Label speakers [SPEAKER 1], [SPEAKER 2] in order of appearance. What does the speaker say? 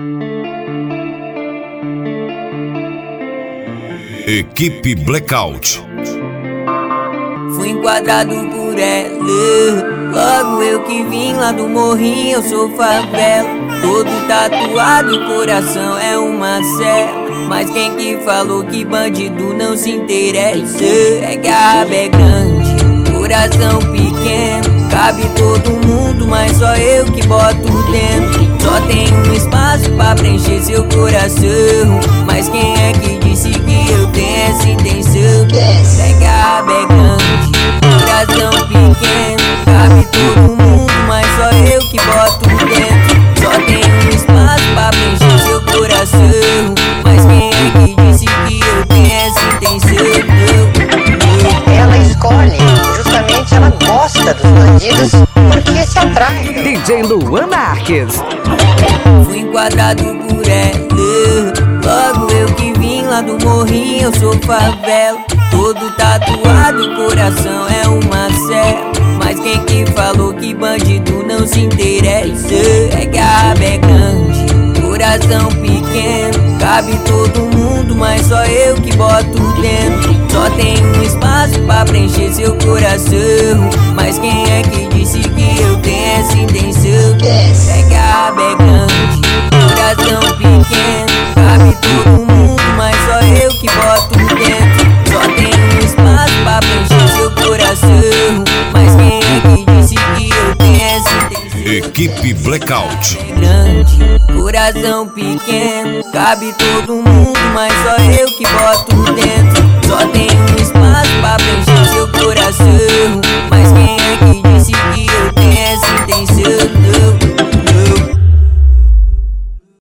[SPEAKER 1] Equipe Blackout.
[SPEAKER 2] Fui enquadrado por ela, logo eu que vim lá do morrinho, eu sou favela. Todo tatuado, o coração é uma cela. Mas quem que falou que bandido não se interessa? É que a raba é grande, coração pequeno. Cabe todo mundo, mas só eu que boto dentro. Só tem um espaço pra preencher seu coração. Mas quem é que disse que eu tenho essa intenção? É que a raba é grande, coração pequeno. Cabe todo mundo, mas só eu que boto dentro. Só tem um espaço pra preencher seu coração. Mas quem é que disse que eu tenho essa intenção?
[SPEAKER 3] Ela escolhe, justamente ela gosta dos bandidos porque se atrai.
[SPEAKER 4] DJ Luan Marques.
[SPEAKER 2] Fui enquadrado por ela, logo eu que vim lá do morrinho, eu sou favela. Todo tatuado, o coração é uma cela. Mas quem que falou que bandido não se interessa? É que a raba é grande, coração pequeno. Cabe todo mundo, mas só eu que boto dentro. Só tem um espaço pra preencher seu coração. Mas quem é que disse que eu tenho essa intenção? É que a raba é grande, coração pequeno. Cabe todo mundo, mas só eu que boto dentro. Só tem um espaço pra preencher seu coração. Mas quem é que disse que eu tenho essa intenção?
[SPEAKER 1] Equipe Blackout.
[SPEAKER 2] Grande, coração pequeno. Cabe todo mundo, mas só eu que boto dentro. Só tem um espaço pra preencher seu coração. Mas quem é que disse que eu tenho